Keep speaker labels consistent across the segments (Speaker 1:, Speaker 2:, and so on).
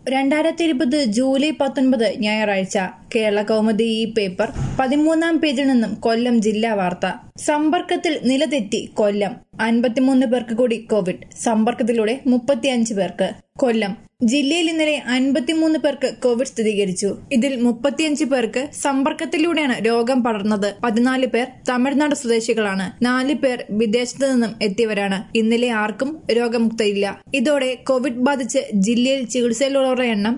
Speaker 1: 2020 July 19 ഞായറാഴ്ച കേരള കൗമുദി ഈ paper 13-ാം പേജിൽ നിന്നും കൊല്ലം ജില്ലാ വാർത്ത. സമ്പർക്കത്തിൽ നിലതെറ്റി കൊല്ലം. 53 പേർക്ക് കൂടി കോവിഡ്. സമ്പർക്കത്തിലൂടെ 35 പേർക്ക്. കൊല്ലം ജില്ലയിൽ ഇന്നലെ 53 പേർക്ക് കോവിഡ് സ്ഥിരീകരിച്ചു. ഇതിൽ 35 പേർക്ക് സമ്പർക്കത്തിലൂടെയാണ് രോഗം പടർന്നത്. 14 പേർ തമിഴ്നാട് സ്വദേശികളാണ്. 4 പേർ വിദേശത്ത് നിന്നും എത്തിയവരാണ്. ഇന്നലെ ആർക്കും രോഗമുക്തയില്ല. ഇതോടെ കോവിഡ് ബാധിച്ച് ജില്ലയിൽ ചികിത്സയിലുള്ളവരുടെ എണ്ണം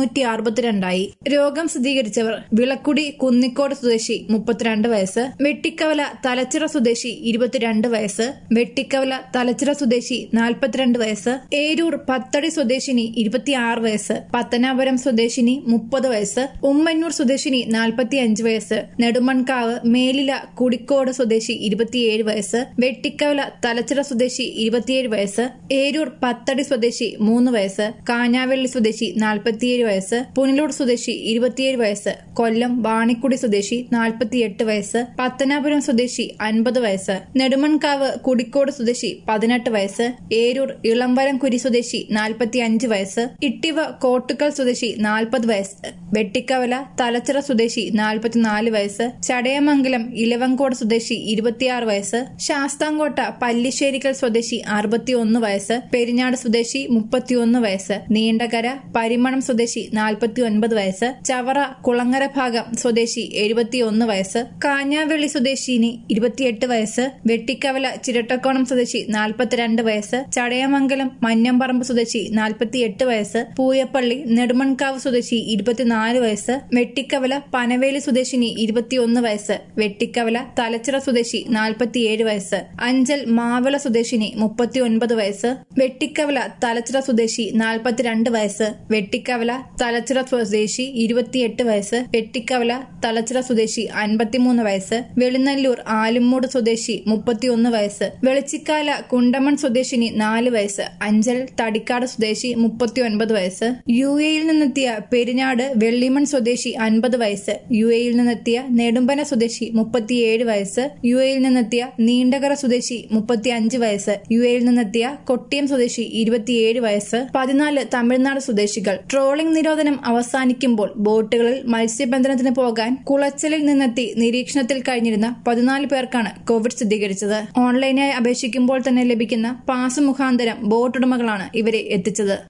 Speaker 1: 362 രോഗം സ്ഥിരീകരിച്ചവർ വിളക്കുടി കുന്നിക്കോട് സ്വദേശി 32 വയസ്സ്, വെട്ടിക്കവല തലച്ചിറ സ്വദേശി 22 വയസ്സ്, വെട്ടിക്കവല തലച്ചിറ സ്വദേശി 42 വയസ്സ്, ഏരൂർ പത്തടി സ്വദേശിനി 26 വയസ്സ്, പത്തനാപുരം സ്വദേശിനി 30 വയസ്സ്, ഉമ്മന്നൂർ സ്വദേശിനി 45 വയസ്സ്, നെടുമൺകാവ് മേലില കുടിക്കോട് സ്വദേശി 27 വയസ്സ്, വെട്ടിക്കവല തലച്ചിറ സ്വദേശി 27 വയസ്സ്, ഏരൂർ പത്തടി സ്വദേശി 3 വയസ്സ്, കാഞ്ഞാവെള്ളി സ്വദേശി 47 വയസ്സ്, പുനലൂർ സ്വദേശി 27 വയസ്സ്, കൊല്ലം വാണിക്കുടി സ്വദേശി 48 വയസ്സ്, പത്തനാപുരം സ്വദേശി 50 വയസ്സ്, നെടുമൺകാവ് കുടിക്കോട് സ്വദേശി 18 വയസ്സ്, ഏരൂർ ഇളംവരംകുരി സ്വദേശി 45 വയസ്സ്, ഇട്ടിവ കോട്ടുക്കൽ സ്വദേശി 40 വയസ്സ്, വെട്ടിക്കവല തലച്ചിറ സ്വദേശി 44 വയസ്സ്, ചടയമംഗലം ഇലവങ്കോട് സ്വദേശി 26 വയസ്സ്, ശാസ്താംകോട്ട പല്ലിശ്ശേരിക്കൽ സ്വദേശി 61 വയസ്സ്, പെരിഞ്ഞാട് സ്വദേശി 31 വയസ്സ്, നീണ്ടകര പരിമണം സ്വദേശി 49 വയസ്സ്, ചവറ കുളങ്ങര ഭാഗം സ്വദേശി 71 വയസ്സ്, കാഞ്ഞാവെള്ളി സ്വദേശിനി 28 വയസ്സ്, വെട്ടിക്കവല ചിരട്ടക്കോണം സ്വദേശി 42 വയസ്സ്, ചടയമംഗലം മഞ്ഞമ്പറമ്പ് സ്വദേശി 48 വയസ്സ്, പൂയപ്പള്ളി നെടുമൺകാവ് സ്വദേശി 24 വയസ്സ്, വെട്ടിക്കവല പനവേലി സ്വദേശിനി 21 വയസ്സ്, വെട്ടിക്കവല തലച്ചിറ സ്വദേശി 47 വയസ്സ്, അഞ്ചൽ മാവള സ്വദേശിനി 39 വയസ്സ്, വെട്ടിക്കവല തലച്ചിറ സ്വദേശി 42 വയസ്സ്, വെട്ടിക്കവല തലച്ചിറ സ്വദേശി 28 വയസ്സ്, വെട്ടിക്കവല തലച്ചിറ സ്വദേശി 53 വയസ്സ്, വെളിനല്ലൂർ ആലുമ്മൂട് സ്വദേശി 31 വയസ്സ്, വെളിച്ചിക്കാല കുണ്ടമൺ സ്വദേശിനി 4 വയസ്സ്, അഞ്ചൽ തടിക്കാട് സ്വദേശി 39 വയസ്സ്, യുഎയിൽ നിന്നെത്തിയ പെരിഞ്ഞാട് വെള്ളിമൺ സ്വദേശി 50 വയസ്സ്, യുഎയിൽ നിന്നെത്തിയ നെടുമ്പന സ്വദേശി 37 വയസ്സ്, യുഎയിൽ നിന്നെത്തിയ നീണ്ടകര സ്വദേശി 35 വയസ്സ്, യുഎയിൽ നിന്നെത്തിയ കൊട്ടിയം സ്വദേശി 27 വയസ്സ്, 14 തമിഴ്നാട് സ്വദേശികൾ. ട്രോളിംഗ് നിരോധനം അവസാനിക്കുമ്പോൾ ബോട്ടുകളിൽ മത്സ്യബന്ധനത്തിന് പോകാൻ കുളച്ചലിൽ നിന്നെത്തി നിരീക്ഷണത്തിൽ കഴിഞ്ഞിരുന്ന 14 പേർക്കാണ് കോവിഡ് സ്ഥിരീകരിച്ചത്. ഓൺലൈനായി അപേക്ഷിക്കുമ്പോൾ തന്നെ ലഭിക്കുന്ന പാസ് മുഖാന്തരം ബോട്ടുടമകളാണ് ഇവരെ എത്തിച്ചത്.